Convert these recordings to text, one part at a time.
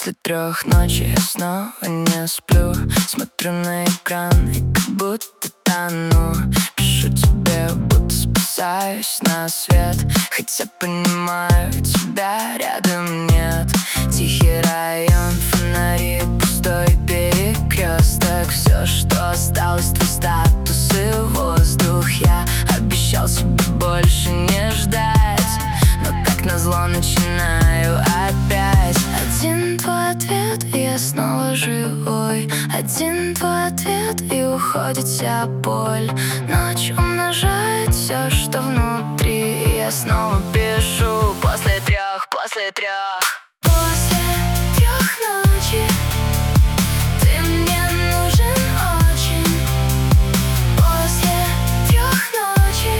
После 3 ночи я снова не сплю. Смотрю на экран и как будто тону. Пишу тебе, будто спасаюсь на свет, хотя понимаю, тебя рядом нет. Тихий район, фонари, пустой перекресток. Все, что осталось, твой статус и воздух. Я обещал себе больше не ждать, но как назло начинаю опять. Один твой ответ, и я снова живой. Один твой ответ, и уходит вся боль. Ночь умножает все, что внутри, и я снова пишу после 3, после 3. После 3 ночи ты мне нужен очень. После 3 ночи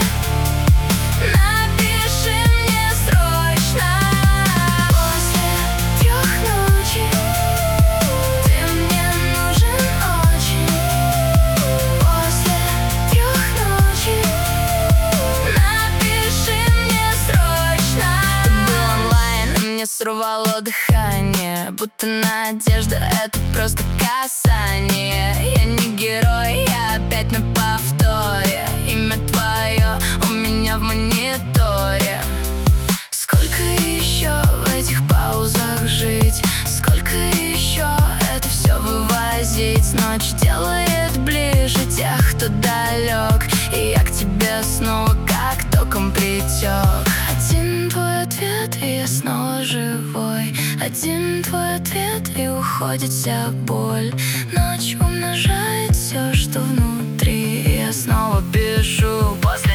напиши мне срочно. После 3 ночи ты мне нужен очень. После 3 ночи напиши мне срочно. Ты был онлайн, и мне сорвало дыхание, будто надежда — это просто касание. Я не герой, я опять на повторе. Имя твое у меня в мониторе. Сколько еще в этих паузах жить? Сколько еще это все вывозить? Ночь делает ближе тех, кто далек, и я к тебе снова как током притек. Один твой ответ, и я снова живой. Один твой ответ, и уходит вся боль. Ночь умножает все, что внутри, и я снова пишу после